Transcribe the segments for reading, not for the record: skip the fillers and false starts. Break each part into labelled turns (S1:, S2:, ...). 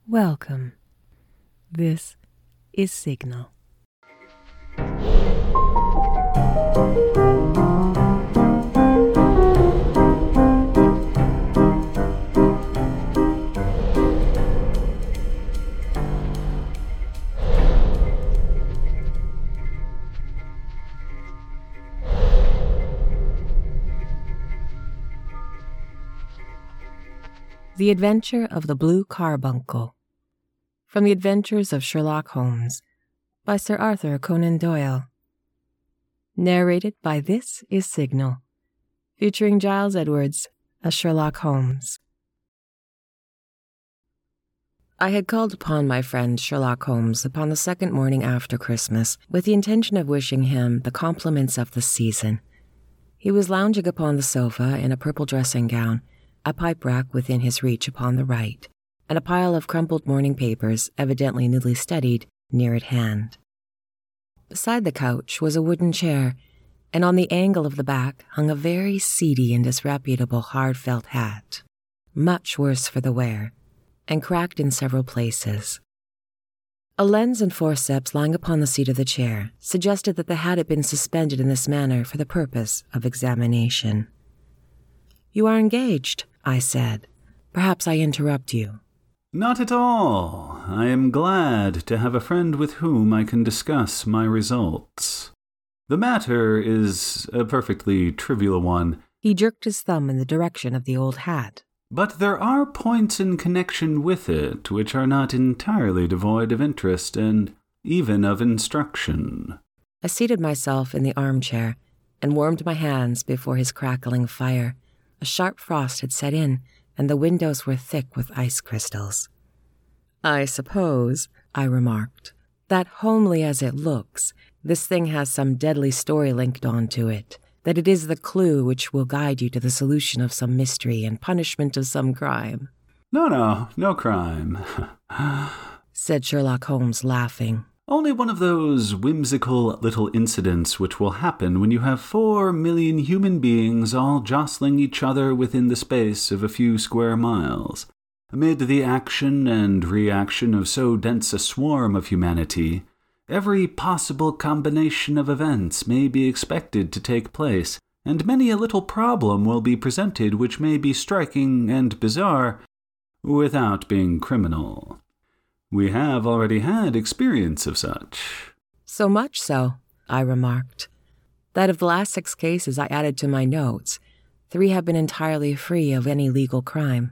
S1: Welcome. This is Signal. The Adventure of the Blue Carbuncle. From the Adventures of Sherlock Holmes by Sir Arthur Conan Doyle. Narrated by This is Signal, featuring Giles Edwards as Sherlock Holmes. I had called upon my friend Sherlock Holmes upon the second morning after Christmas with the intention of wishing him the compliments of the season. He was lounging upon the sofa in a purple dressing gown, a pipe rack within his reach upon the right, and a pile of crumpled morning papers, evidently newly studied, near at hand. Beside the couch was a wooden chair, and on the angle of the back hung a very seedy and disreputable hard felt hat, much worse for the wear, and cracked in several places. A lens and forceps lying upon the seat of the chair suggested that the hat had been suspended in this manner for the purpose of examination. "You are engaged," I said. "Perhaps I interrupt you."
S2: "Not at all. I am glad to have a friend with whom I can discuss my results. The matter is a perfectly trivial one."
S1: He jerked his thumb in the direction of the old hat.
S2: "But there are points in connection with it which are not entirely devoid of interest and even of instruction."
S1: I seated myself in the armchair and warmed my hands before his crackling fire. A sharp frost had set in, and the windows were thick with ice crystals. "I suppose," I remarked, "that homely as it looks, this thing has some deadly story linked onto it, that it is the clue which will guide you to the solution of some mystery and punishment of some crime."
S2: No crime,"
S1: said Sherlock Holmes, laughing.
S2: "Only one of those whimsical little incidents which will happen when you have 4 million human beings all jostling each other within the space of a few square miles. Amid the action and reaction of so dense a swarm of humanity, every possible combination of events may be expected to take place, and many a little problem will be presented which may be striking and bizarre without being criminal. We have already had experience of such."
S1: "So much so," I remarked, "that of the last 6 cases I added to my notes, 3 have been entirely free of any legal crime."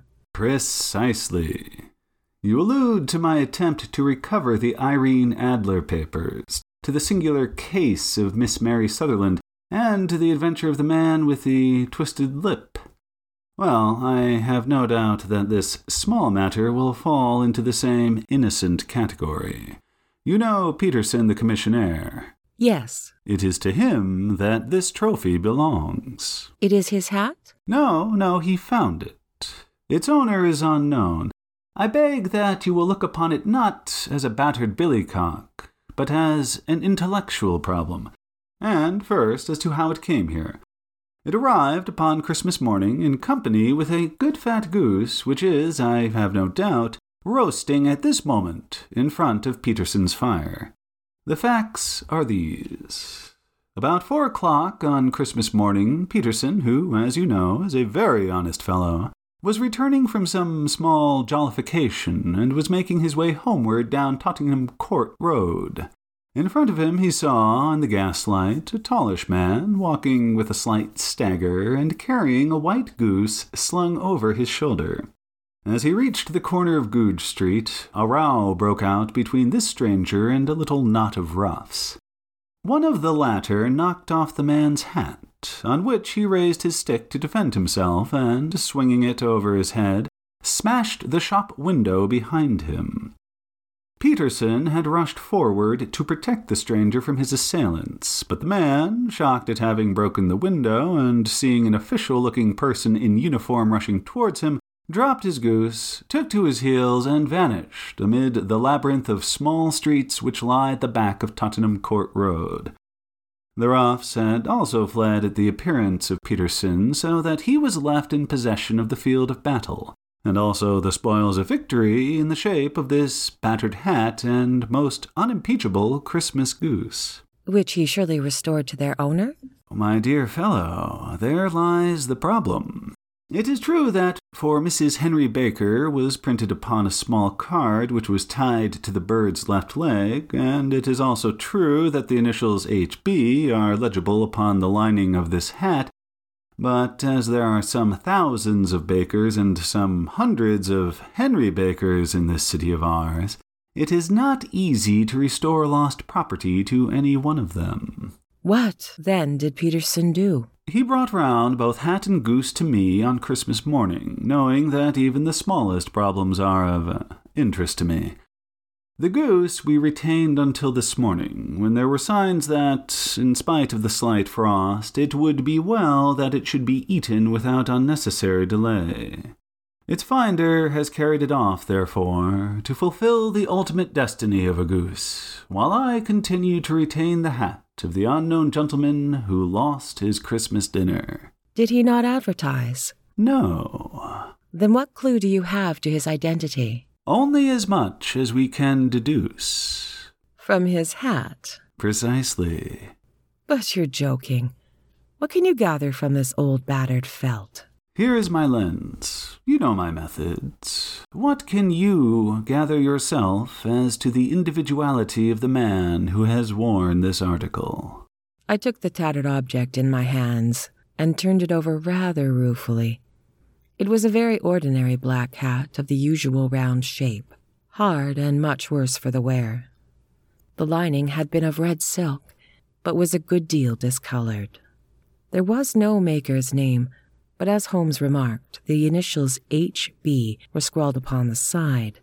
S2: "Precisely. You allude to my attempt to recover the Irene Adler papers, to the singular case of Miss Mary Sutherland, and to the adventure of the man with the twisted lip. Well, I have no doubt that this small matter will fall into the same innocent category. You know Peterson, the commissionaire?"
S1: "Yes."
S2: "It is to him that this trophy belongs."
S1: "It is his hat?"
S2: No, he found it. Its owner is unknown. I beg that you will look upon it not as a battered billycock, but as an intellectual problem. And first, as to how it came here. It arrived upon Christmas morning in company with a good fat goose, which is, I have no doubt, roasting at this moment in front of Peterson's fire. The facts are these. About 4 o'clock on Christmas morning, Peterson, who, as you know, is a very honest fellow, was returning from some small jollification and was making his way homeward down Tottenham Court Road. In front of him he saw, on the gaslight, a tallish man walking with a slight stagger and carrying a white goose slung over his shoulder. As he reached the corner of Goodge Street, a row broke out between this stranger and a little knot of roughs. One of the latter knocked off the man's hat, on which he raised his stick to defend himself and, swinging it over his head, smashed the shop window behind him. Peterson had rushed forward to protect the stranger from his assailants, but the man, shocked at having broken the window and seeing an official-looking person in uniform rushing towards him, dropped his goose, took to his heels, and vanished amid the labyrinth of small streets which lie at the back of Tottenham Court Road. The roughs had also fled at the appearance of Peterson, so that he was left in possession of the field of battle, and also the spoils of victory in the shape of this battered hat and most unimpeachable Christmas goose.
S1: Which he surely restored to their owner?
S2: My dear fellow, there lies the problem. It is true that "For Mrs. Henry Baker" was printed upon a small card which was tied to the bird's left leg, and it is also true that the initials H.B. are legible upon the lining of this hat, but as there are some thousands of Bakers and some hundreds of Henry Bakers in this city of ours, it is not easy to restore lost property to any one of them.
S1: What, then, did Peterson do?
S2: He brought round both hat and goose to me on Christmas morning, knowing that even the smallest problems are of interest to me. The goose we retained until this morning, when there were signs that, in spite of the slight frost, it would be well that it should be eaten without unnecessary delay. Its finder has carried it off, therefore, to fulfill the ultimate destiny of a goose, while I continue to retain the hat of the unknown gentleman who lost his Christmas dinner.
S1: Did he not advertise?
S2: No.
S1: Then what clue do you have to his identity?
S2: Only as much as we can deduce.
S1: From his hat?
S2: Precisely.
S1: But you're joking. What can you gather from this old battered felt?
S2: Here is my lens. You know my methods. What can you gather yourself as to the individuality of the man who has worn this article?
S1: I took the tattered object in my hands and turned it over rather ruefully. It was a very ordinary black hat of the usual round shape, hard and much worse for the wear. The lining had been of red silk, but was a good deal discolored. There was no maker's name, but as Holmes remarked, the initials H.B. were scrawled upon the side.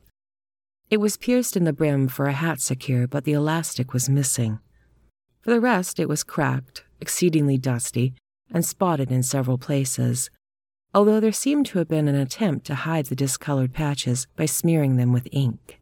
S1: It was pierced in the brim for a hat secure, but the elastic was missing. For the rest, it was cracked, exceedingly dusty, and spotted in several places, although there seemed to have been an attempt to hide the discolored patches by smearing them with ink.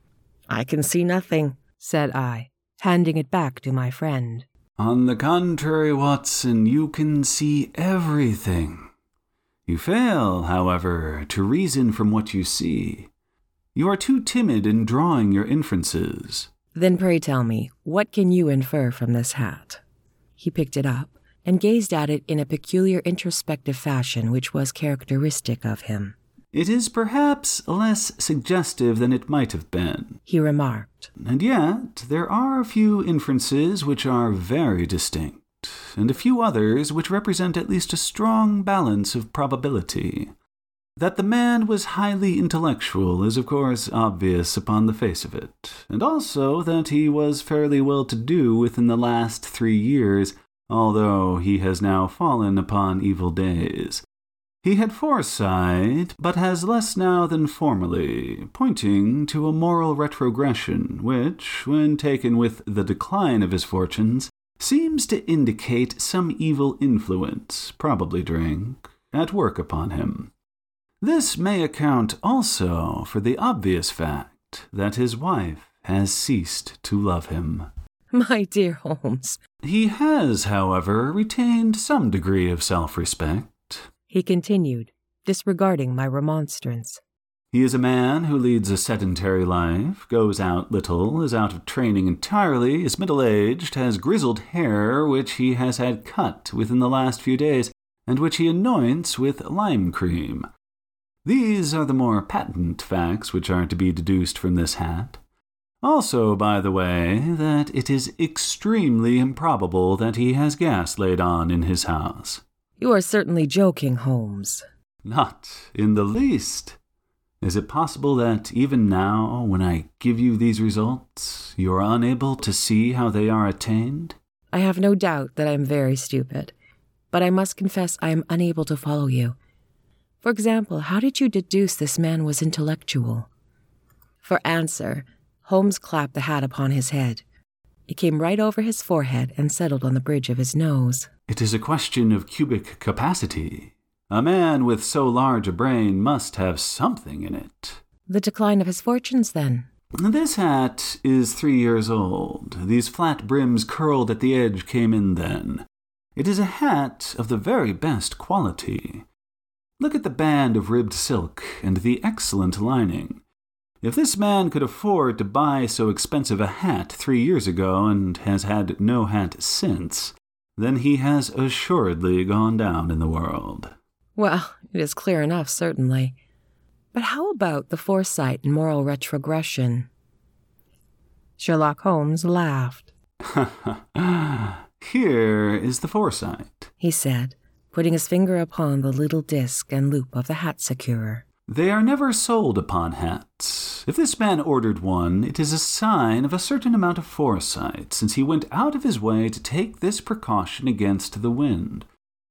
S1: "I can see nothing," said I, handing it back to my friend.
S2: "On the contrary, Watson, you can see everything. You fail, however, to reason from what you see. You are too timid in drawing your inferences."
S1: "Then pray tell me, what can you infer from this hat?" He picked it up and gazed at it in a peculiar introspective fashion which was characteristic of him.
S2: "It is perhaps less suggestive than it might have been,"
S1: he remarked.
S2: "And yet there are a few inferences which are very distinct, and a few others which represent at least a strong balance of probability. That the man was highly intellectual is of course obvious upon the face of it, and also that he was fairly well-to-do within the last 3 years, although he has now fallen upon evil days. He had foresight, but has less now than formerly, pointing to a moral retrogression which, when taken with the decline of his fortunes, seems to indicate some evil influence, probably drink, at work upon him. This may account also for the obvious fact that his wife has ceased to love him."
S1: "My dear Holmes."
S2: "He has, however, retained some degree of self-respect,"
S1: he continued, disregarding my remonstrance.
S2: "He is a man who leads a sedentary life, goes out little, is out of training entirely, is middle-aged, has grizzled hair which he has had cut within the last few days, and which he anoints with lime cream. These are the more patent facts which are to be deduced from this hat. Also, by the way, that it is extremely improbable that he has gas laid on in his house."
S1: "You are certainly joking, Holmes."
S2: "Not in the least. Is it possible that even now, when I give you these results, you are unable to see how they are attained?"
S1: "I have no doubt that I am very stupid, but I must confess I am unable to follow you. For example, how did you deduce this man was intellectual?" For answer, Holmes clapped the hat upon his head. It came right over his forehead and settled on the bridge of his nose.
S2: "It is a question of cubic capacity. A man with so large a brain must have something in it."
S1: "The decline of his fortunes, then?"
S2: "This hat is 3 years old. These flat brims curled at the edge came in then. It is a hat of the very best quality. Look at the band of ribbed silk and the excellent lining. If this man could afford to buy so expensive a hat 3 years ago and has had no hat since, then he has assuredly gone down in the world.
S1: Well, it is clear enough, certainly. But how about the foresight and moral retrogression? Sherlock Holmes laughed.
S2: Here is the foresight,
S1: he said, putting his finger upon the little disc and loop of the hat securer.
S2: They are never sold upon hats. If this man ordered one, it is a sign of a certain amount of foresight, since he went out of his way to take this precaution against the wind.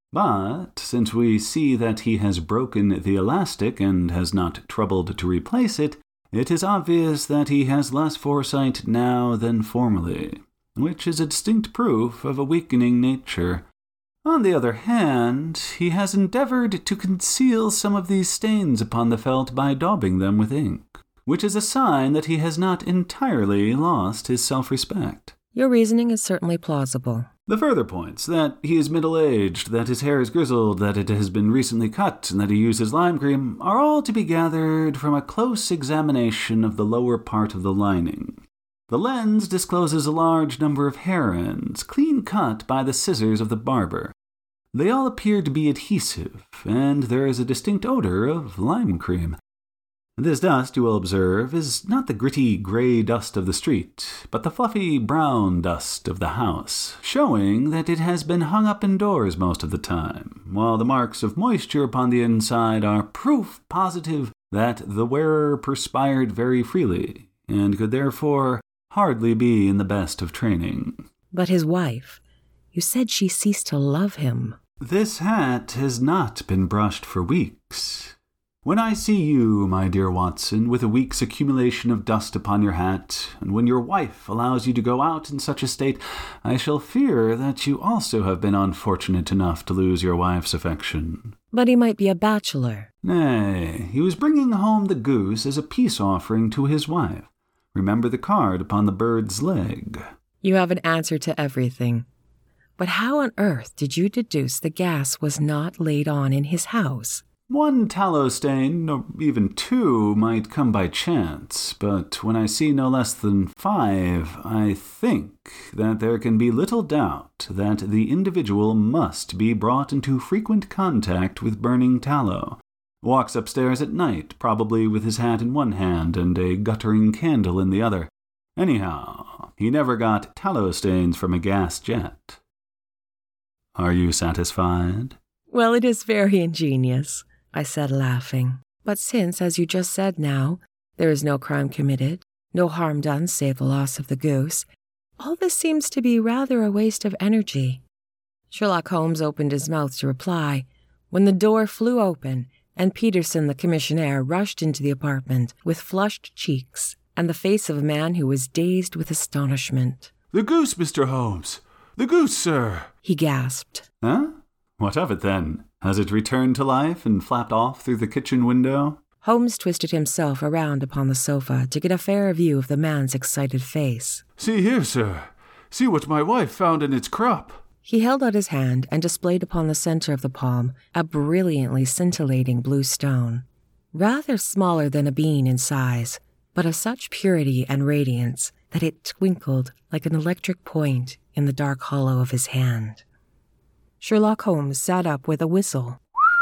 S2: But since we see that he has broken the elastic and has not troubled to replace it, it is obvious that he has less foresight now than formerly, which is a distinct proof of a weakening nature. On the other hand, he has endeavored to conceal some of these stains upon the felt by daubing them with ink, which is a sign that he has not entirely lost his self-respect.
S1: Your reasoning is certainly plausible.
S2: The further points, that he is middle-aged, that his hair is grizzled, that it has been recently cut, and that he uses lime cream, are all to be gathered from a close examination of the lower part of the lining. The lens discloses a large number of hair ends, clean cut by the scissors of the barber. They all appear to be adhesive, and there is a distinct odor of lime cream. This dust, you will observe, is not the gritty gray dust of the street, but the fluffy brown dust of the house, showing that it has been hung up indoors most of the time, while the marks of moisture upon the inside are proof positive that the wearer perspired very freely, and could therefore hardly be in the best of training.
S1: But his wife, you said she ceased to love him.
S2: This hat has not been brushed for weeks. When I see you, my dear Watson, with a week's accumulation of dust upon your hat, and when your wife allows you to go out in such a state, I shall fear that you also have been unfortunate enough to lose your wife's affection.
S1: But he might be a bachelor.
S2: Nay, he was bringing home the goose as a peace offering to his wife. Remember the card upon the bird's leg.
S1: You have an answer to everything. But how on earth did you deduce the gas was not laid on in his house?
S2: One tallow stain, or even two, might come by chance, but when I see no less than 5, I think that there can be little doubt that the individual must be brought into frequent contact with burning tallow. Walks upstairs at night, probably with his hat in one hand and a guttering candle in the other. Anyhow, he never got tallow stains from a gas jet. Are you satisfied?
S1: Well, it is very ingenious, I said, laughing. But since, as you just said now, there is no crime committed, no harm done save the loss of the goose, all this seems to be rather a waste of energy. Sherlock Holmes opened his mouth to reply, when the door flew open, and Peterson the commissionaire rushed into the apartment with flushed cheeks and the face of a man who was dazed with astonishment.
S2: "The goose, Mr. Holmes! The goose, sir!" he gasped. Huh? What of it, then? Has it returned to life and flapped off through the kitchen window?
S1: Holmes twisted himself around upon the sofa to get a fairer view of the man's excited face.
S2: "See here, sir. See what my wife found in its crop."
S1: He held out his hand and displayed upon the center of the palm a brilliantly scintillating blue stone, rather smaller than a bean in size, but of such purity and radiance that it twinkled like an electric point in the dark hollow of his hand. Sherlock Holmes sat up with a whistle.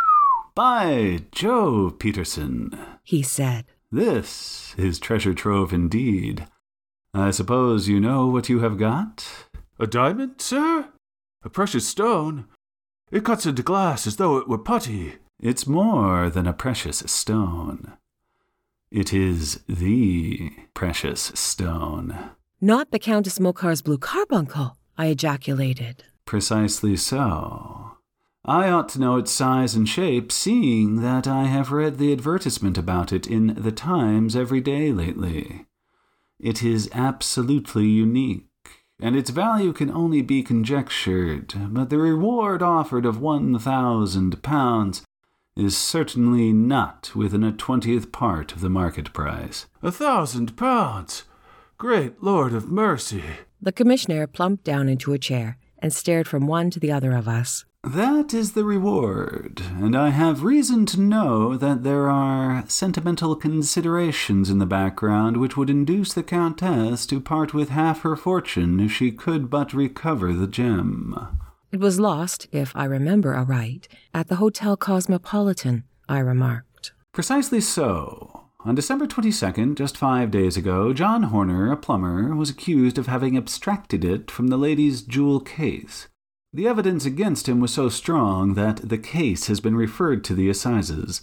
S2: "By Jove, Peterson," he said. "This is treasure trove indeed. I suppose you know what you have got?" "A diamond, sir? A precious stone? It cuts into glass as though it were putty." "It's more than a precious stone. It is the precious stone."
S1: "Not the Countess Morcar's blue carbuncle," I ejaculated.
S2: "Precisely so. I ought to know its size and shape, seeing that I have read the advertisement about it in the Times every day lately. It is absolutely unique, and its value can only be conjectured, but the reward offered of £1,000 is certainly not within a 20th part of the market price." £1,000? Great Lord of mercy!
S1: The commissionaire plumped down into a chair and stared from one to the other of us.
S2: That is the reward, and I have reason to know that there are sentimental considerations in the background which would induce the Countess to part with half her fortune if she could but recover the gem.
S1: It was lost, if I remember aright, at the Hotel Cosmopolitan, I remarked.
S2: Precisely so. On December 22nd, just 5 days ago, John Horner, a plumber, was accused of having abstracted it from the lady's jewel case. The evidence against him was so strong that the case has been referred to the assizes.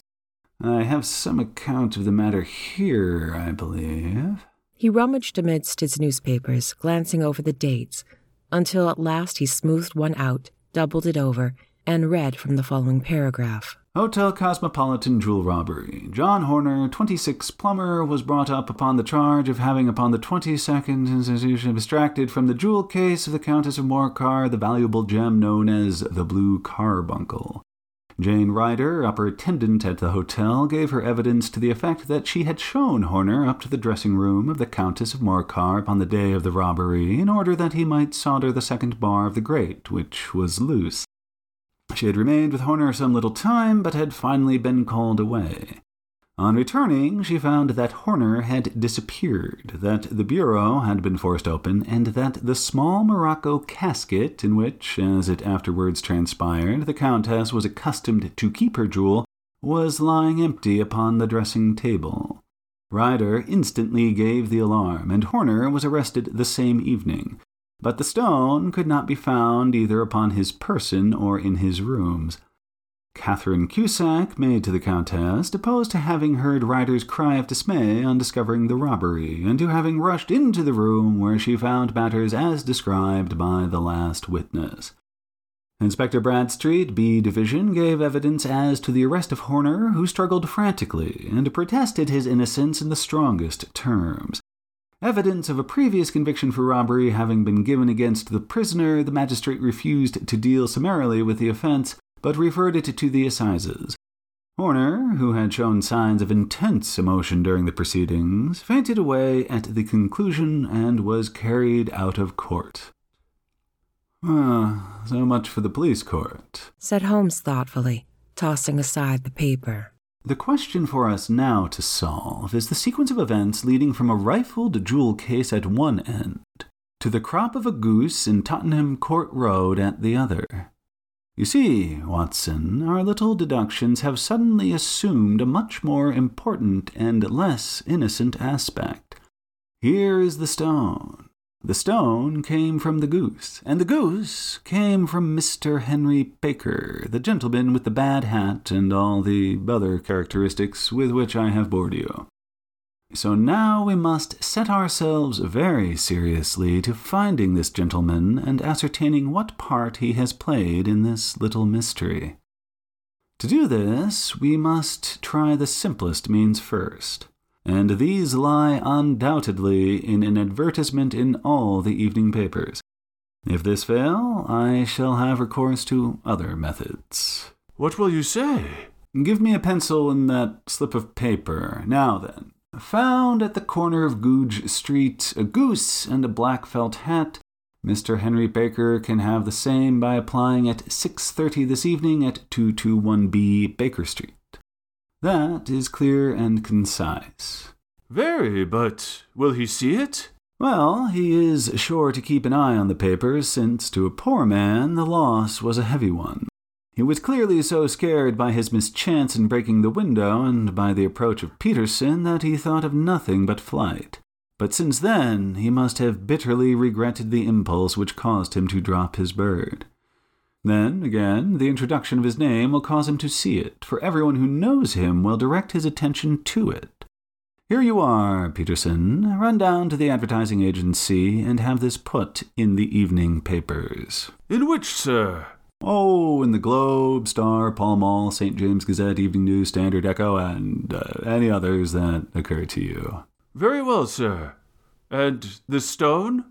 S2: I have some account of the matter here, I believe.
S1: He rummaged amidst his newspapers, glancing over the dates, until at last he smoothed one out, doubled it over, and read from the following paragraph.
S2: Hotel Cosmopolitan jewel robbery. John Horner, 26, plumber, was brought up upon the charge of having upon the 22nd institution abstracted from the jewel case of the Countess of Morcar the valuable gem known as the Blue Carbuncle. Jane Ryder, upper attendant at the hotel, gave her evidence to the effect that she had shown Horner up to the dressing-room of the Countess of Morcar upon the day of the robbery in order that he might solder the second bar of the grate, which was loose. She had remained with Horner some little time, but had finally been called away. On returning, she found that Horner had disappeared, that the bureau had been forced open, and that the small morocco casket in which, as it afterwards transpired, the Countess was accustomed to keep her jewel, was lying empty upon the dressing-table. Ryder instantly gave the alarm, and Horner was arrested the same evening. But the stone could not be found either upon his person or in his rooms. Catherine Cusack, maid to the Countess, deposed to having heard Ryder's cry of dismay on discovering the robbery, and to having rushed into the room where she found matters as described by the last witness. Inspector Bradstreet, B Division, gave evidence as to the arrest of Horner, who struggled frantically, and protested his innocence in the strongest terms. Evidence of a previous conviction for robbery having been given against the prisoner, the magistrate refused to deal summarily with the offense, but referred it to the assizes. Horner, who had shown signs of intense emotion during the proceedings, fainted away at the conclusion and was carried out of court. So much for the police court,
S1: said Holmes thoughtfully, tossing aside the paper.
S2: The question for us now to solve is the sequence of events leading from a rifled jewel case at one end to the crop of a goose in Tottenham Court Road at the other. You see, Watson, our little deductions have suddenly assumed a much more important and less innocent aspect. Here is the stone. The stone came from the goose, and the goose came from Mr. Henry Baker, the gentleman with the bad hat and all the other characteristics with which I have bored you. So now we must set ourselves very seriously to finding this gentleman and ascertaining what part he has played in this little mystery. To do this, we must try the simplest means first. And these lie undoubtedly in an advertisement in all the evening papers. If this fail, I shall have recourse to other methods.
S3: What will you say?
S2: Give me a pencil and that slip of paper. Now then, found at the corner of Goodge Street a goose and a black felt hat. Mr. Henry Baker can have the same by applying at 6:30 this evening at 221B Baker Street. That is clear and concise.
S3: Very, but will he see it?
S2: Well, he is sure to keep an eye on the papers, since to a poor man the loss was a heavy one. He was clearly so scared by his mischance in breaking the window and by the approach of Peterson that he thought of nothing but flight. But since then he must have bitterly regretted the impulse which caused him to drop his bird. Then, again, the introduction of his name will cause him to see it, for everyone who knows him will direct his attention to it. Here you are, Peterson. Run down to the advertising agency and have this put in the evening papers.
S3: In which, sir?
S2: Oh, in the Globe, Star, Pall Mall, St. James Gazette, Evening News, Standard, Echo, and any others that occur to you.
S3: Very well, sir. And the stone?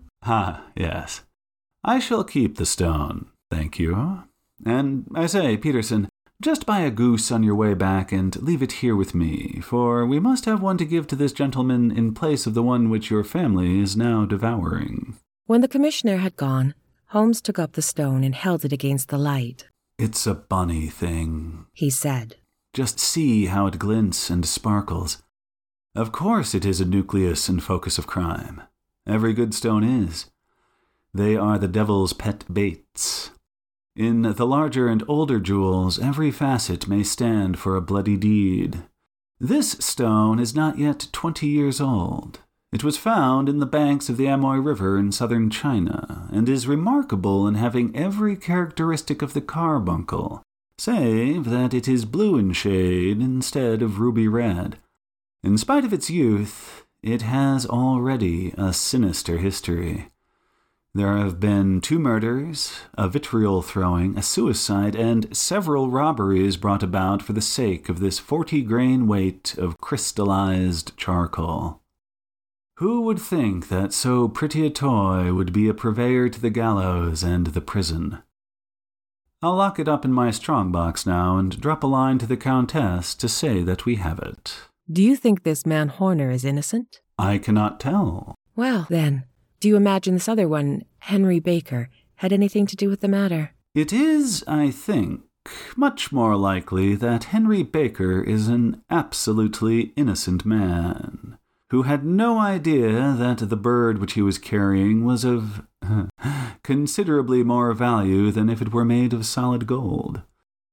S2: Yes. I shall keep the stone. Thank you. And I say, Peterson, just buy a goose on your way back and leave it here with me, for we must have one to give to this gentleman in place of the one which your family is now devouring.
S1: When the commissioner had gone, Holmes took up the stone and held it against the light.
S2: It's a bonny thing,
S1: he said.
S2: Just see how it glints and sparkles. Of course it is a nucleus and focus of crime. Every good stone is. They are the devil's pet baits. In the larger and older jewels, every facet may stand for a bloody deed. This stone is not yet 20 years old. It was found in the banks of the Amoy River in southern China, and is remarkable in having every characteristic of the carbuncle, save that it is blue in shade instead of ruby red. In spite of its youth, it has already a sinister history. There have been 2 murders, a vitriol throwing, a suicide, and several robberies brought about for the sake of this 40-grain weight of crystallized charcoal. Who would think that so pretty a toy would be a purveyor to the gallows and the prison? I'll lock it up in my strongbox now and drop a line to the Countess to say that we have it.
S1: Do you think this man Horner is innocent?
S2: I cannot tell.
S1: Well, then, do you imagine this other one, Henry Baker, had anything to do with the matter?
S2: It is, I think, much more likely that Henry Baker is an absolutely innocent man, who had no idea that the bird which he was carrying was of considerably more value than if it were made of solid gold.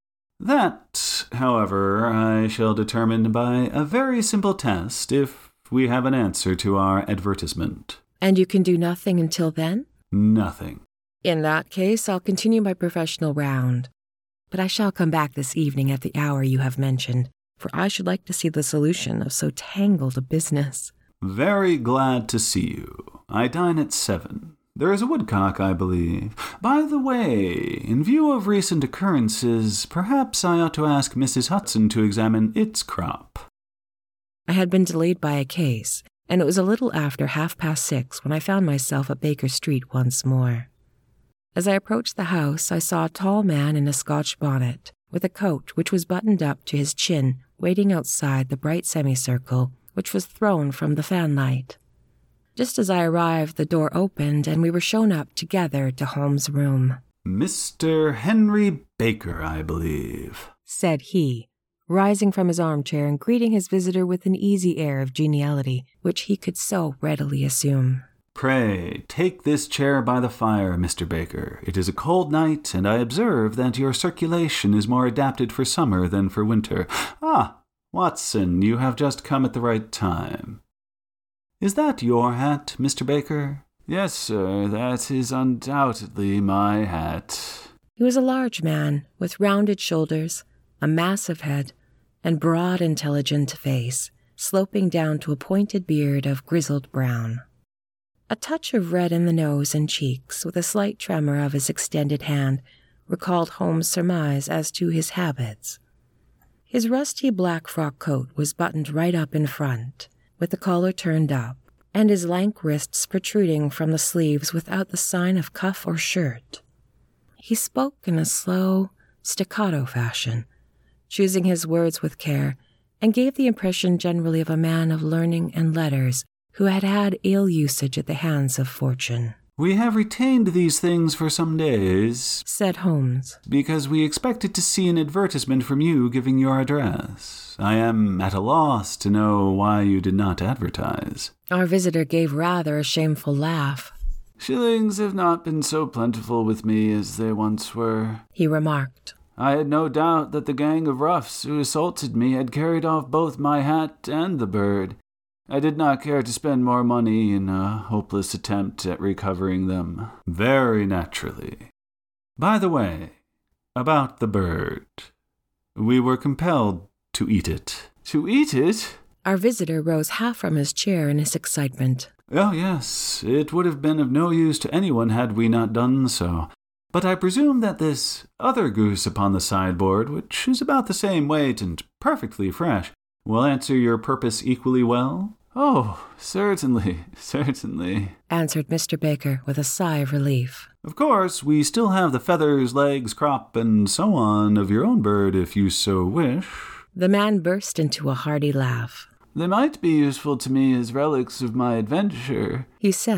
S2: That, however, I shall determine by a very simple test if we have an answer to our advertisement.
S1: And you can do nothing until then?
S2: Nothing.
S1: In that case, I'll continue my professional round. But I shall come back this evening at the hour you have mentioned, for I should like to see the solution of so tangled a business.
S2: Very glad to see you. I dine at 7. There is a woodcock, I believe. By the way, in view of recent occurrences, perhaps I ought to ask Mrs. Hudson to examine its crop.
S1: I had been delayed by a case, and it was a little after 6:30 when I found myself at Baker Street once more. As I approached the house, I saw a tall man in a Scotch bonnet, with a coat which was buttoned up to his chin, waiting outside the bright semicircle which was thrown from the fanlight. Just as I arrived, the door opened, and we were shown up together to Holmes' room.
S2: Mr. Henry Baker, I believe,
S1: said he, rising from his armchair and greeting his visitor with an easy air of geniality, which he could so readily assume.
S2: Pray, take this chair by the fire, Mr. Baker. It is a cold night, and I observe that your circulation is more adapted for summer than for winter. Ah, Watson, you have just come at the right time. Is that your hat, Mr. Baker?
S3: Yes, sir, that is undoubtedly my hat.
S1: He was a large man, with rounded shoulders, a massive head, and broad, intelligent face, sloping down to a pointed beard of grizzled brown. A touch of red in the nose and cheeks, with a slight tremor of his extended hand, recalled Holmes' surmise as to his habits. His rusty black frock coat was buttoned right up in front, with the collar turned up, and his lank wrists protruding from the sleeves without the sign of cuff or shirt. He spoke in a slow, staccato fashion, choosing his words with care, and gave the impression generally of a man of learning and letters who had had ill usage at the hands of fortune.
S2: We have retained these things for some days,
S1: said Holmes,
S2: because we expected to see an advertisement from you giving your address. I am at a loss to know why you did not advertise.
S1: Our visitor gave rather a shameful laugh.
S3: Shillings have not been so plentiful with me as they once were,
S1: he remarked.
S3: I had no doubt that the gang of roughs who assaulted me had carried off both my hat and the bird. I did not care to spend more money in a hopeless attempt at recovering them.
S2: Very naturally. By the way, about the bird. We were compelled to eat it.
S3: To eat it?
S1: Our visitor rose half from his chair in his excitement.
S2: Oh, yes. It would have been of no use to anyone had we not done so. But I presume that this other goose upon the sideboard, which is about the same weight and perfectly fresh, will answer your purpose equally well?
S3: Oh, certainly,
S1: answered Mr. Baker with a sigh of relief.
S2: Of course, we still have the feathers, legs, crop, and so on of your own bird if you so wish.
S1: The man burst into a hearty laugh.
S3: They might be useful to me as relics of my adventure,
S1: he said.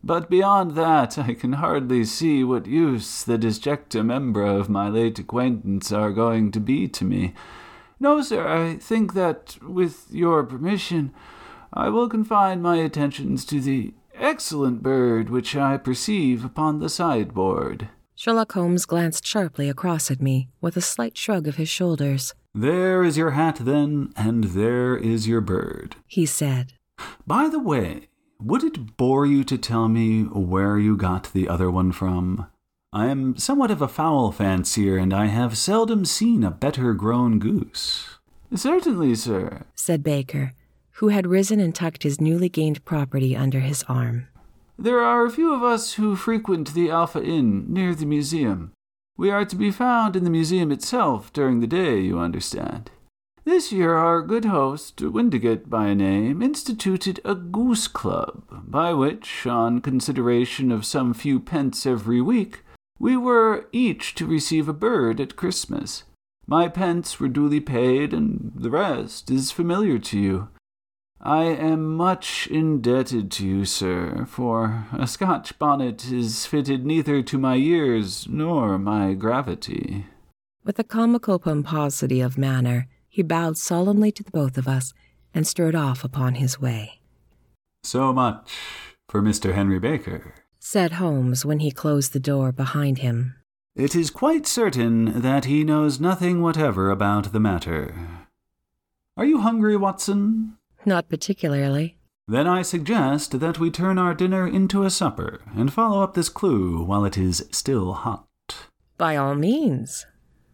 S3: But beyond that, I can hardly see what use the disjecta membra of my late acquaintance are going to be to me. No, sir, I think that, with your permission, I will confine my attentions to the excellent bird which I perceive upon the sideboard.
S1: Sherlock Holmes glanced sharply across at me, with a slight shrug of his shoulders.
S2: There is your hat, then, and there is your bird,
S1: he said.
S2: By the way, would it bore you to tell me where you got the other one from? I am somewhat of a fowl fancier, and I have seldom seen a better-grown goose.
S3: Certainly, sir,
S1: said Baker, who had risen and tucked his newly gained property under his arm.
S3: There are a few of us who frequent the Alpha Inn near the museum. We are to be found in the museum itself during the day, you understand. This year our good host, Windigate by name, instituted a goose club, by which, on consideration of some few pence every week, we were each to receive a bird at Christmas. My pence were duly paid, and the rest is familiar to you. I am much indebted to you, sir, for a Scotch bonnet is fitted neither to my years nor my gravity.
S1: With a comical pomposity of manner, he bowed solemnly to the both of us and strode off upon his way.
S2: So much for Mr. Henry Baker,
S1: said Holmes when he closed the door behind him.
S2: It is quite certain that he knows nothing whatever about the matter. Are you hungry, Watson?
S1: Not particularly.
S2: Then I suggest that we turn our dinner into a supper and follow up this clue while it is still hot.
S1: By all means.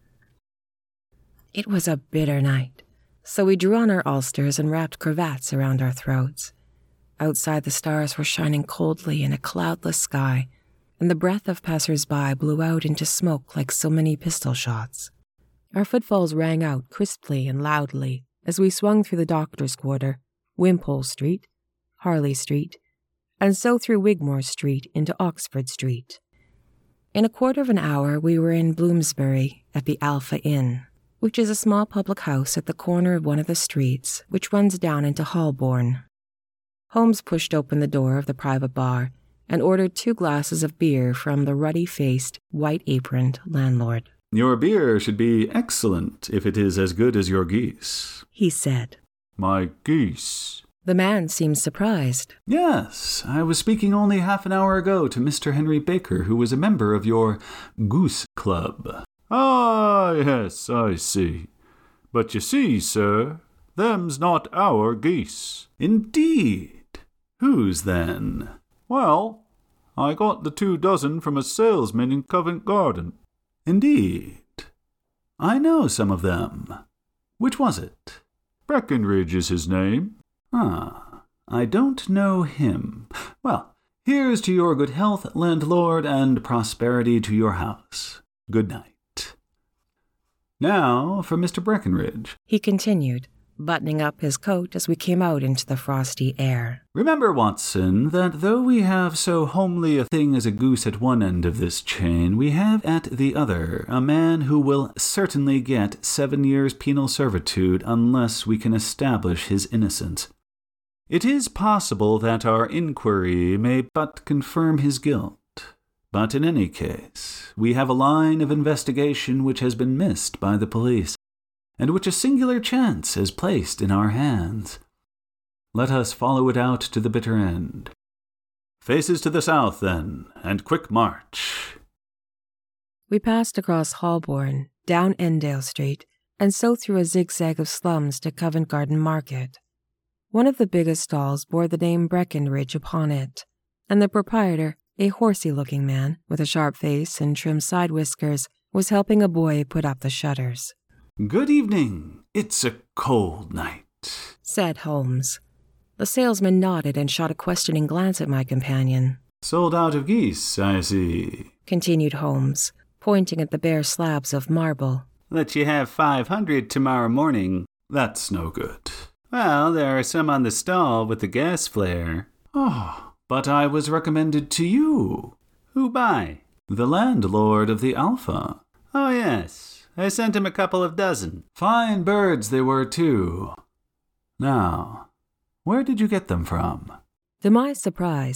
S1: It was a bitter night, so we drew on our ulsters and wrapped cravats around our throats. Outside the stars were shining coldly in a cloudless sky, and the breath of passers-by blew out into smoke like so many pistol shots. Our footfalls rang out crisply and loudly as we swung through the Doctor's Quarter, Wimpole Street, Harley Street, and so through Wigmore Street into Oxford Street. In a quarter of an hour we were in Bloomsbury at the Alpha Inn, which is a small public house at the corner of one of the streets which runs down into Holborn. Holmes pushed open the door of the private bar and ordered 2 glasses of beer from the ruddy-faced, white-aproned landlord.
S2: Your beer should be excellent if it is as good as your geese,
S1: he said.
S2: My geese?
S1: The man seemed surprised.
S2: Yes, I was speaking only half an hour ago to Mr. Henry Baker, who was a member of your goose club.
S3: Ah, yes, I see. But you see, sir, them's not our geese.
S2: Indeed. Whose then?
S3: Well, I got the 2 dozen from a salesman in Covent Garden.
S2: Indeed. I know some of them. Which was it?
S3: Breckenridge is his name.
S2: Ah, I don't know him. Well, here's to your good health, landlord, and prosperity to your house. Good night. Now for Mr. Breckenridge,
S1: he continued, buttoning up his coat as we came out into the frosty air.
S2: Remember, Watson, that though we have so homely a thing as a goose at one end of this chain, we have at the other a man who will certainly get 7 years penal servitude unless we can establish his innocence. It is possible that our inquiry may but confirm his guilt, but in any case, we have a line of investigation which has been missed by the police, and which a singular chance has placed in our hands. Let us follow it out to the bitter end. Faces to the south, then, and quick march.
S1: We passed across Holborn, down Endale Street, and so through a zigzag of slums to Covent Garden Market. One of the biggest stalls bore the name Breckenridge upon it, and the proprietor, a horsey-looking man with a sharp face and trim side whiskers, was helping a boy put up the shutters.
S2: Good evening. It's a cold night,
S1: said Holmes. The salesman nodded and shot a questioning glance at my companion.
S2: Sold out of geese, I see,
S1: continued Holmes, pointing at the bare slabs of marble.
S2: Let you have 500 tomorrow morning. That's no good. Well, there are some on the stall with the gas flare. Oh, but I was recommended to you. Who by? The landlord of the Alpha. Oh, yes. I sent him a couple of dozen. Fine birds they were, too. Now, where did you get them from?
S1: To my surprise,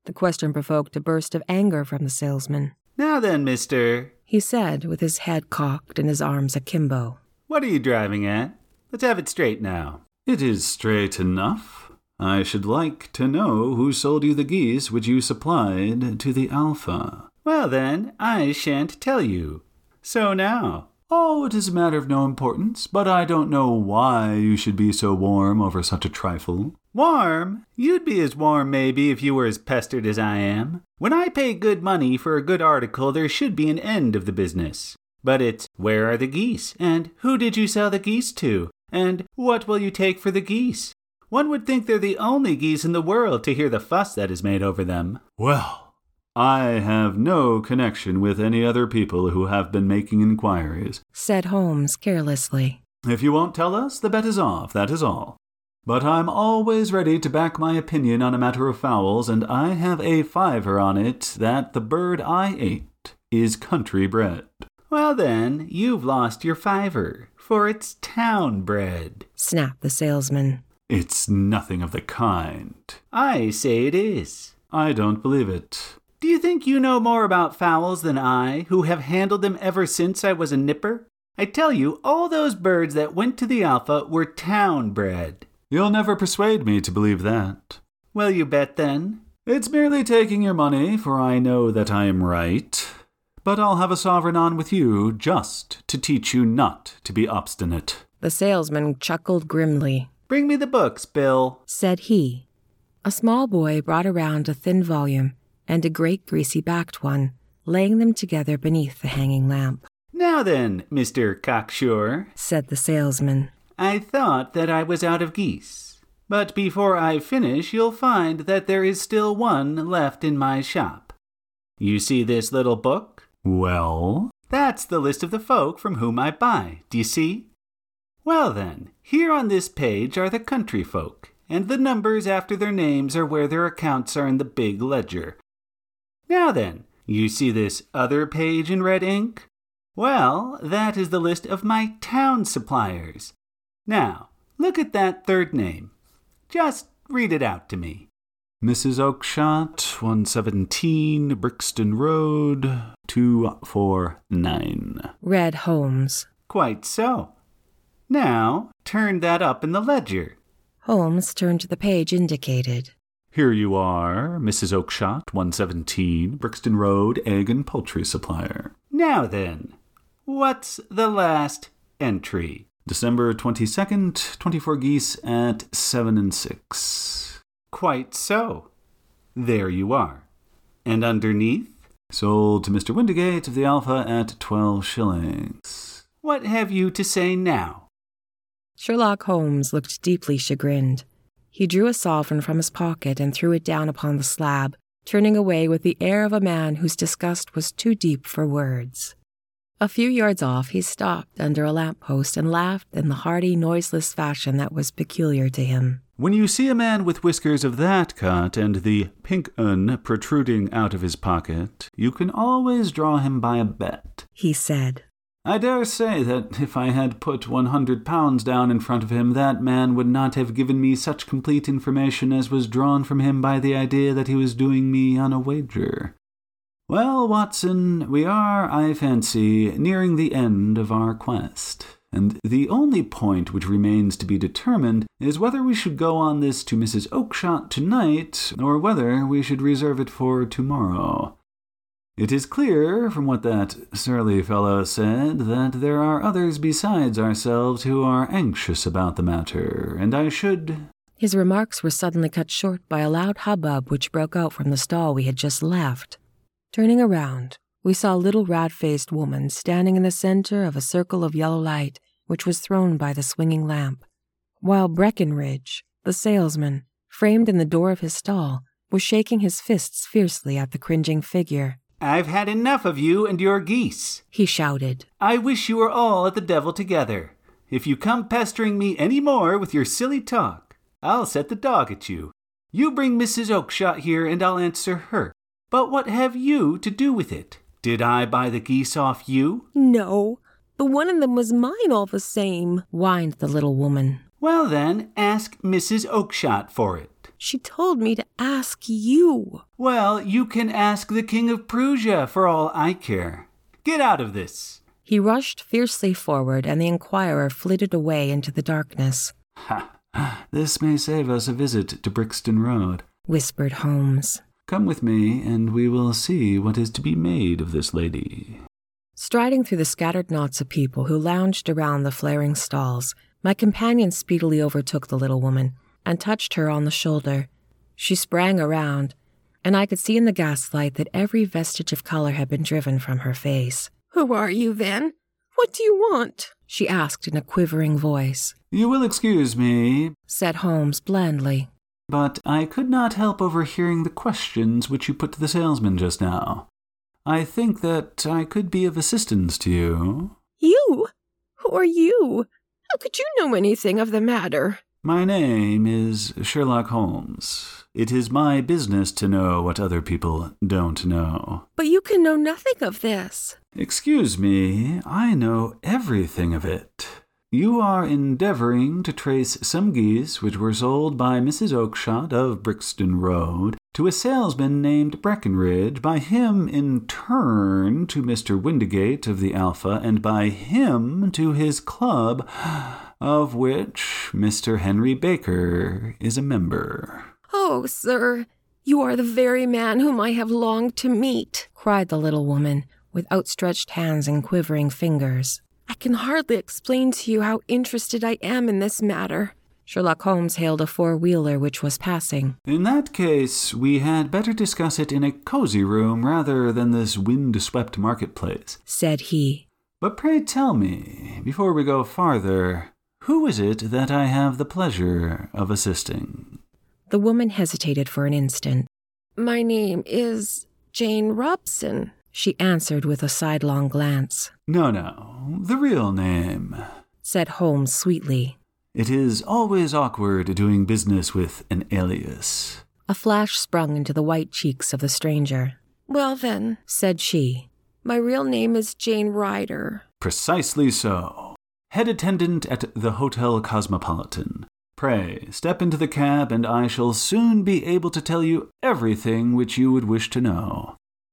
S1: The question provoked a burst of anger from the salesman.
S2: "Now then, mister,"
S1: he said, with his head cocked and his arms akimbo.
S2: "what are you driving at? Let's have it straight now."
S3: "It is straight enough. I should like to know who sold you the geese which you supplied to the Alpha."
S2: "Well then, I shan't tell you. So now."
S3: "Oh, it is a matter of no importance, but I don't know why you should be so warm over such a trifle."
S2: "Warm? You'd be as warm, maybe, if you were as pestered as I am. When I pay good money for a good article, there should be an end of the business. But it's, where are the geese? And who did you sell the geese to? And what will you take for the geese? One would think they're the only geese in the world to hear the fuss that is made over them."
S3: "Well, I have no connection with any other people who have been making inquiries,"
S1: said Holmes carelessly.
S3: "If you won't tell us, the bet is off, that is all. But I'm always ready to back my opinion on a matter of fowls, and I have a fiver on it that the bird I ate is country bred."
S2: "Well then, you've lost your fiver, for it's town bred,"
S1: snapped the salesman.
S3: "It's nothing of the kind."
S2: "I say it is."
S3: "I don't believe it."
S2: "Do you think you know more about fowls than I, who have handled them ever since I was a nipper? I tell you, all those birds that went to the Alpha were town bred."
S3: "You'll never persuade me to believe that."
S2: "Will you bet then?"
S3: "It's merely taking your money, for I know that I am right. But I'll have a sovereign on with you just to teach you not to be obstinate."
S1: The salesman chuckled grimly.
S2: "Bring me the books, Bill,"
S1: said he. A small boy brought around a thin volume and a great greasy-backed one, laying them together beneath the hanging lamp.
S2: "Now then, Mr. Cocksure,"
S1: said the salesman.
S2: "I thought that I was out of geese. But before I finish, you'll find that there is still one left in my shop. You see this little book?
S3: Well?
S2: That's the list of the folk from whom I buy, do you see? Well then, here on this page are the country folk, and the numbers after their names are where their accounts are in the big ledger. Now then, you see this other page in red ink? Well, that is the list of my town suppliers. Now, look at that third name. Just read it out to me."
S3: "Mrs. Oakshott, 117 Brixton Road, 249.
S1: read Holmes.
S2: "Quite so. Now, turn that up in the ledger."
S1: Holmes turned to the page indicated.
S3: "Here you are, Mrs. Oakshott, 117 Brixton Road, egg and poultry supplier."
S2: "Now then, what's the last entry?"
S3: "December 22nd, 24 geese at 7 and 6.
S2: "Quite so. There you are. And underneath?"
S3: "Sold to Mr. Windigate of the Alpha at 12 shillings.
S2: "What have you to say now?"
S1: Sherlock Holmes looked deeply chagrined. He drew a sovereign from his pocket and threw it down upon the slab, turning away with the air of a man whose disgust was too deep for words. A few yards off, he stopped under a lamp-post and laughed in the hearty, noiseless fashion that was peculiar to him.
S3: "When you see a man with whiskers of that cut and the pink un protruding out of his pocket, you can always draw him by a bet,"
S1: he said.
S3: "I dare say that if I had put £100 down in front of him, that man would not have given me such complete information as was drawn from him by the idea that he was doing me on a wager. Well, Watson, we are, I fancy, nearing the end of our quest, and the only point which remains to be determined is whether we should go on this to Mrs. Oakshott tonight, or whether we should reserve it for tomorrow. It is clear, from what that surly fellow said, that there are others besides ourselves who are anxious about the matter, and I should—"
S1: His remarks were suddenly cut short by a loud hubbub which broke out from the stall we had just left. Turning around, we saw a little rat-faced woman standing in the center of a circle of yellow light which was thrown by the swinging lamp, while Breckenridge, the salesman, framed in the door of his stall, was shaking his fists fiercely at the cringing figure.
S2: "I've had enough of you and your geese,"
S1: he shouted.
S2: "I wish you were all at the devil together. If you come pestering me any more with your silly talk, I'll set the dog at you. You bring Mrs. Oakshott here and I'll answer her. But what have you to do with it? Did I buy the geese off you?"
S1: "No, but one of them was mine all the same," whined the little woman.
S2: "Well then, ask Mrs. Oakshott for it.
S1: She told me to ask you.
S2: Well, you can ask the King of Prussia for all I care. Get out of this.
S1: He rushed fiercely forward, and the inquirer flitted away into the darkness.
S2: Ha! This may save us a visit to Brixton Road,
S1: whispered Holmes.
S2: Come with me, and we will see what is to be made of this lady.
S1: Striding through the scattered knots of people who lounged around the flaring stalls, my companion speedily overtook the little woman and touched her on the shoulder. She sprang around, and I could see in the gaslight that every vestige of color had been driven from her face. "Who are you, then? What do you want?" she asked in a quivering voice.
S2: You will excuse me,
S1: said Holmes blandly,
S2: but I could not help overhearing the questions which you put to the salesman just now. I think that I could be of assistance to you.
S1: You? Who are you? How could you know anything of the matter?
S2: My name is Sherlock Holmes. It is my business to know what other people don't know.
S1: But you can know nothing of this.
S2: Excuse me, I know everything of it. You are endeavoring to trace some geese which were sold by Mrs. Oakshott of Brixton Road to a salesman named Breckenridge, by him in turn to Mr. Windigate of the Alpha, and by him to his club, of which Mr. Henry Baker is a member.
S1: "Oh, sir, you are the very man whom I have longed to meet," cried the little woman, with outstretched hands and quivering fingers. "I can hardly explain to you how interested I am in this matter." Sherlock Holmes hailed a four-wheeler which was passing.
S2: In that case, we had better discuss it in a cozy room rather than this wind-swept marketplace,
S1: said he.
S2: But pray tell me, before we go farther, who is it that I have the pleasure of assisting?
S1: The woman hesitated for an instant. "My name is Jane Robson," she answered with a sidelong glance.
S2: No, the real name,
S1: said Holmes sweetly.
S2: It is always awkward doing business with an alias.
S1: A flash sprung into the white cheeks of the stranger. "Well then," said she, "my real name is Jane Ryder."
S2: Precisely so. Head attendant at the Hotel Cosmopolitan. Pray, step into the cab, and I shall soon be able to tell you everything which you would wish to know.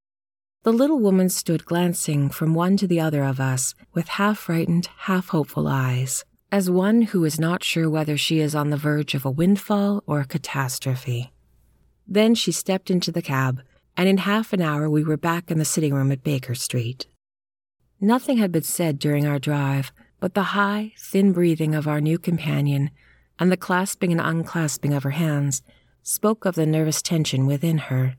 S1: The little woman stood glancing from one to the other of us with half-frightened, half-hopeful eyes, as one who is not sure whether she is on the verge of a windfall or a catastrophe. Then she stepped into the cab, and in half an hour we were back in the sitting room at Baker Street. Nothing had been said during our drive, but the high, thin breathing of our new companion and the clasping and unclasping of her hands spoke of the nervous tension within her.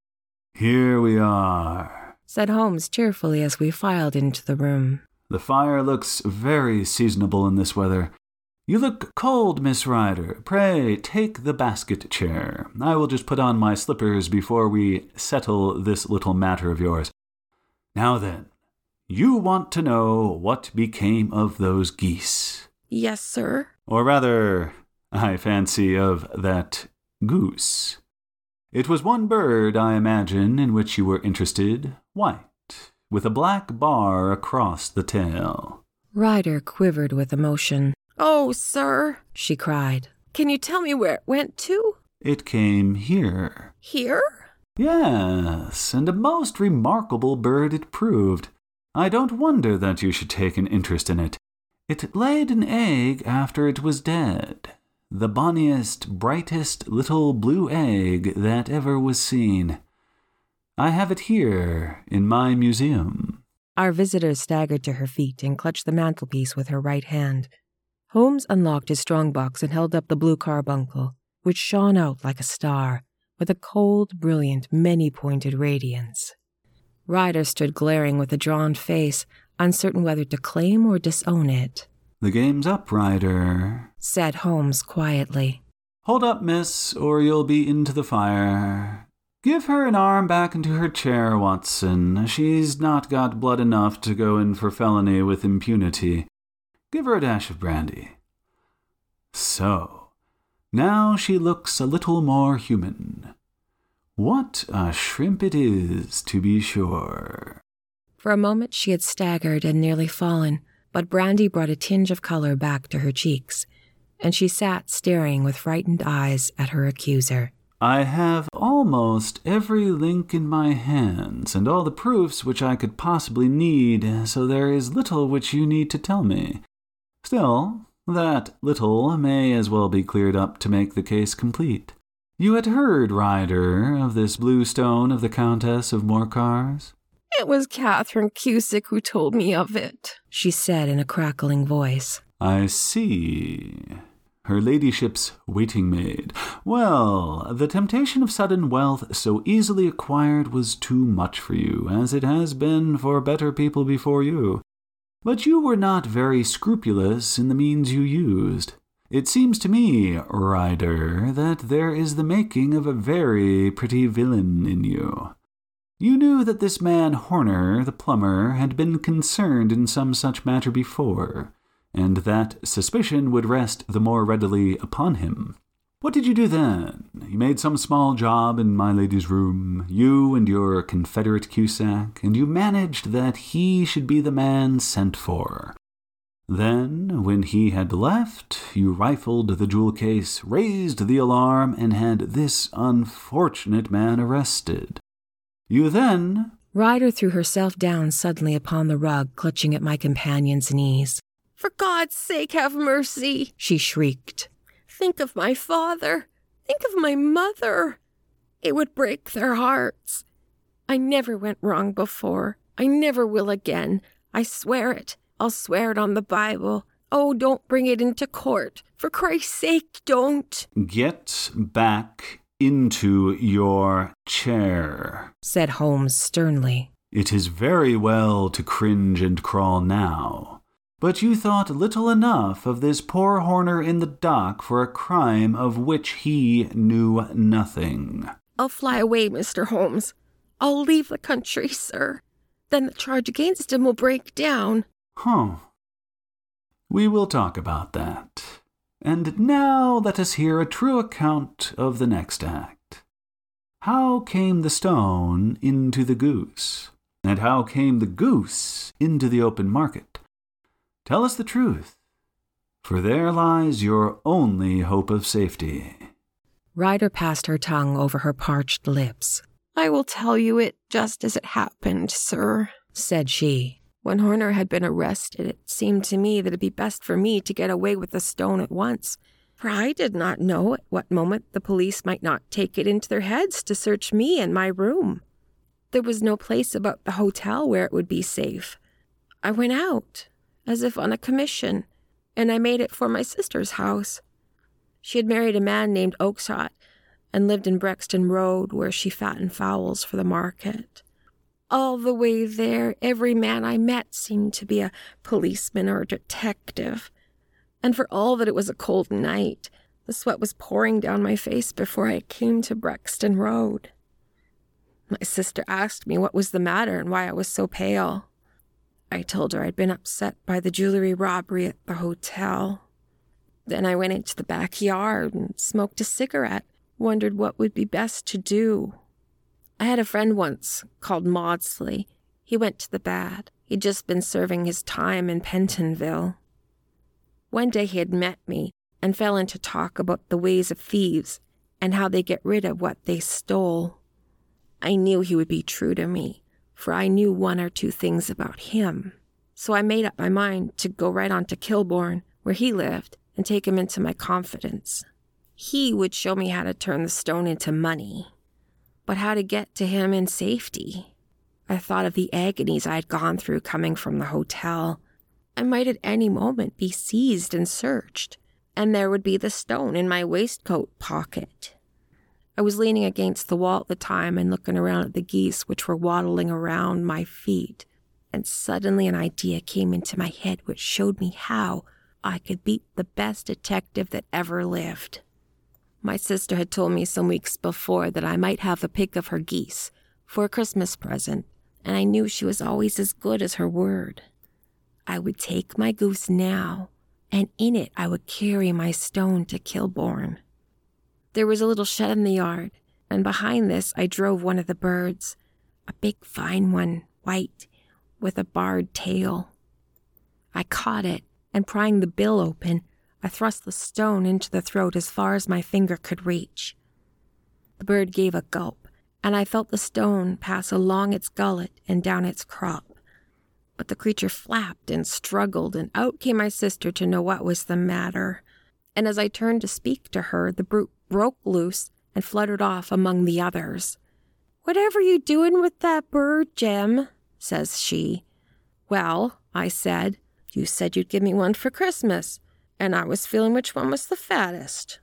S2: Here we are,
S1: said Holmes cheerfully as we filed into the room.
S2: The fire looks very seasonable in this weather. You look cold, Miss Ryder. Pray, take the basket chair. I will just put on my slippers before we settle this little matter of yours. Now then, you want to know what became of those geese?
S1: Yes, sir.
S2: Or rather, I fancy, of that goose. It was one bird, I imagine, in which you were interested, white, with a black bar across the tail.
S1: Ryder quivered with emotion. "Oh, sir," she cried. "Can you tell me where it went to?"
S2: It came here.
S1: Here?
S2: Yes, and a most remarkable bird it proved. I don't wonder that you should take an interest in it. It laid an egg after it was dead. The bonniest, brightest little blue egg that ever was seen. I have it here in my museum."
S1: Our visitor staggered to her feet and clutched the mantelpiece with her right hand. Holmes unlocked his strongbox and held up the blue carbuncle, which shone out like a star, with a cold, brilliant, many-pointed radiance. Ryder stood glaring with a drawn face, uncertain whether to claim or disown it.
S2: "The game's up, Ryder,"
S1: said Holmes quietly.
S2: "Hold up, miss, or you'll be into the fire. Give her an arm back into her chair, Watson. She's not got blood enough to go in for felony with impunity. Give her a dash of brandy. So, now she looks a little more human. What a shrimp it is, to be sure."
S1: For a moment she had staggered and nearly fallen, but brandy brought a tinge of color back to her cheeks. and she sat staring with frightened eyes at her accuser.
S2: I have almost every link in my hands and all the proofs which I could possibly need, so there is little which you need to tell me. Still, that little may as well be cleared up to make the case complete. You had heard, Ryder, of this blue stone of the Countess of Morcar's?
S4: It was Catherine Cusick who told me of it,
S1: she said in a crackling voice.
S2: I see. Her ladyship's waiting maid. Well, the temptation of sudden wealth so easily acquired was too much for you, as it has been for better people before you. But you were not very scrupulous in the means you used. It seems to me, Ryder, that there is the making of a very pretty villain in you. You knew that this man Horner, the plumber, had been concerned in some such matter before, and that suspicion would rest the more readily upon him. What did you do then? You made some small job in my lady's room, you and your confederate Cusack, and you managed that he should be the man sent for. Then, when he had left, you rifled the jewel case, raised the alarm, and had this unfortunate man arrested. You then—
S1: Ryder threw herself down suddenly upon the rug, clutching at my companion's knees.
S4: For God's sake, have mercy,
S1: she shrieked.
S4: Think of my father. Think of my mother. It would break their hearts. I never went wrong before. I never will again. I swear it. I'll swear it on the Bible. Oh, don't bring it into court. For Christ's sake, don't.
S2: Get back into your chair,
S1: said Holmes sternly.
S2: It is very well to cringe and crawl now, but you thought little enough of this poor Horner in the dock for a crime of which he knew nothing.
S4: I'll fly away, Mr. Holmes. I'll leave the country, sir. Then the charge against him will break down.
S2: We will talk about that. And now let us hear a true account of the next act. How came the stone into the goose? And how came the goose into the open market? Tell us the truth, for there lies your only hope of safety.
S1: Ryder passed her tongue over her parched lips.
S4: I will tell you it just as it happened, sir,
S1: said she.
S4: When Horner had been arrested, it seemed to me that it'd be best for me to get away with the stone at once, for I did not know at what moment the police might not take it into their heads to search me and my room. There was no place about the hotel where it would be safe. I went out, as if on a commission, and I made it for my sister's house. She had married a man named Oakshott and lived in Brexton Road, where she fattened fowls for the market. All the way there, every man I met seemed to be a policeman or a detective. And for all that it was a cold night, the sweat was pouring down my face before I came to Brexton Road. My sister asked me what was the matter and why I was so pale. I told her I'd been upset by the jewelry robbery at the hotel. Then I went into the backyard and smoked a cigarette, wondered what would be best to do. I had a friend once called Maudsley. He went to the bad. He'd just been serving his time in Pentonville. One day he had met me and fell into talk about the ways of thieves and how they get rid of what they stole. I knew he would be true to me, for I knew one or two things about him. So I made up my mind to go right on to Kilbourne, where he lived, and take him into my confidence. He would show me how to turn the stone into money. But how to get to him in safety? I thought of the agonies I had gone through coming from the hotel. I might at any moment be seized and searched, and there would be the stone in my waistcoat pocket. I was leaning against the wall at the time and looking around at the geese which were waddling around my feet, and suddenly an idea came into my head which showed me how I could beat the best detective that ever lived. My sister had told me some weeks before that I might have a pick of her geese for a Christmas present, and I knew she was always as good as her word. I would take my goose now, and in it I would carry my stone to Kilbourne. There was a little shed in the yard, and behind this I drove one of the birds, a big fine one, white, with a barred tail. I caught it, and prying the bill open, I thrust the stone into the throat as far as my finger could reach. The bird gave a gulp, and I felt the stone pass along its gullet and down its crop. But the creature flapped and struggled, and out came my sister to know what was the matter. And as I turned to speak to her, the brute broke loose and fluttered off among the others. "Whatever you doing with that bird, Jem?" says she. "Well," I said, "you said you'd give me one for Christmas, and I was feeling which one was the fattest."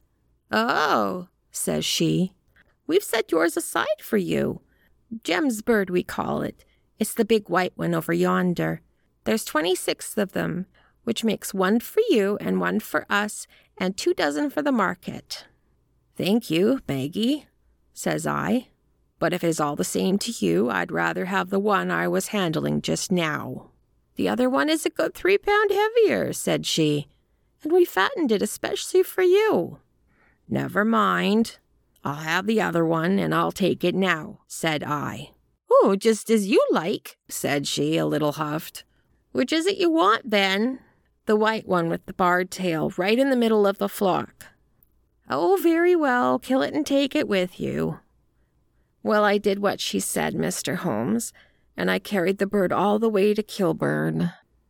S4: "Oh," says she, "we've set yours aside for you. Jem's bird, we call it. It's the big white one over yonder. There's 26 of them, which makes one for you and one for us, and 2 dozen for the market." "Thank you, Maggie," says I. "But if it's all the same to you, I'd rather have the one I was handling just now." "The other one is a good 3 pound heavier," said she, "and we fattened it especially for you." "Never mind. I'll have the other one, and I'll take it now," said I. "Oh, just as you like," said she, a little huffed. "Which is it you want, then?" "The white one with the barred tail, right in the middle of the flock." "Oh, very well. Kill it and take it with you." Well, I did what she said, Mr. Holmes, and I carried the bird all the way to Kilburn.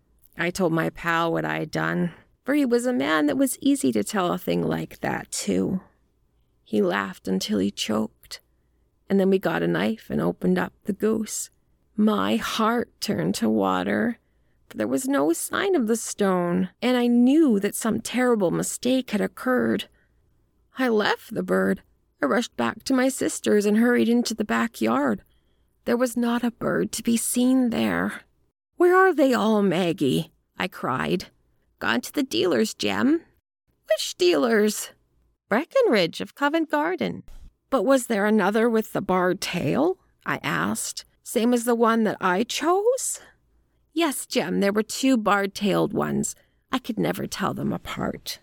S4: I told my pal what I had done, for he was a man that was easy to tell a thing like that to. He laughed until he choked, and then we got a knife and opened up the goose. My heart turned to water, for there was no sign of the stone, and I knew that some terrible mistake had occurred. I left the bird. I rushed back to my sister's and hurried into the backyard. There was not a bird to be seen there. "Where are they all, Maggie?" I cried. "Gone to the dealers, Jem." "Which dealers?" "Breckenridge of Covent Garden." "But was there another with the barred tail?" I asked. "Same as the one that I chose?" "Yes, Jem, there were 2 barred-tailed ones. I could never tell them apart."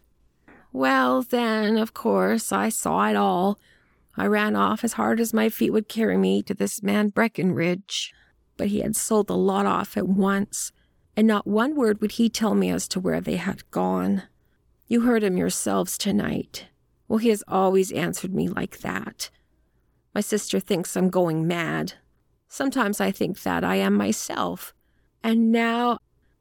S4: Well, then, of course, I saw it all. I ran off as hard as my feet would carry me to this man Breckenridge. But he had sold the lot off at once, and not one word would he tell me as to where they had gone. You heard him yourselves tonight. Well, he has always answered me like that. My sister thinks I'm going mad. Sometimes I think that I am myself. And now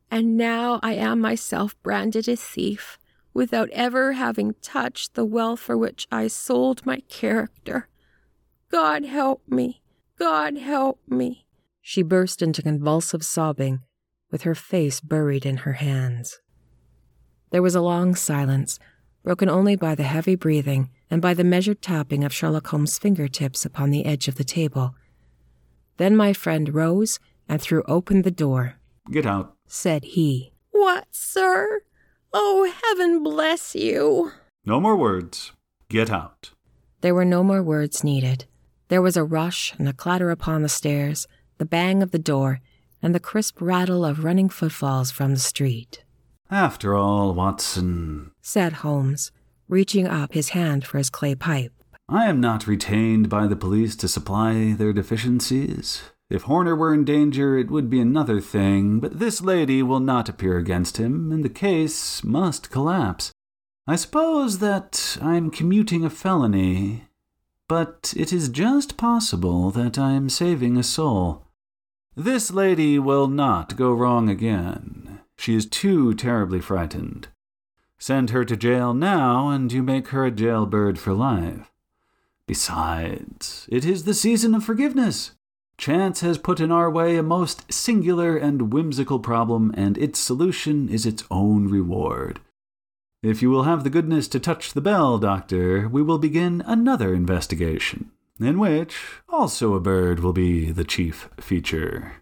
S4: I am myself branded a thief, without ever having touched the wealth for which I sold my character. God help me! God help me!"
S1: She burst into convulsive sobbing, with her face buried in her hands. There was a long silence, broken only by the heavy breathing and by the measured tapping of Sherlock Holmes' fingertips upon the edge of the table. Then my friend rose and threw open the door.
S2: "Get out,"
S1: said he.
S4: "What, sir? Oh, heaven bless you!"
S2: "No more words. Get out."
S1: There were no more words needed. There was a rush and a clatter upon the stairs, the bang of the door, and the crisp rattle of running footfalls from the street.
S2: "After all, Watson,"
S1: said Holmes, reaching up his hand for his clay pipe,
S2: "I am not retained by the police to supply their deficiencies. If Horner were in danger, it would be another thing, but this lady will not appear against him, and the case must collapse. I suppose that I'm commuting a felony, but it is just possible that I am saving a soul. This lady will not go wrong again. She is too terribly frightened. Send her to jail now, and you make her a jailbird for life. Besides, it is the season of forgiveness. Chance has put in our way a most singular and whimsical problem, and its solution is its own reward. If you will have the goodness to touch the bell, Doctor, we will begin another investigation, in which also a bird will be the chief feature."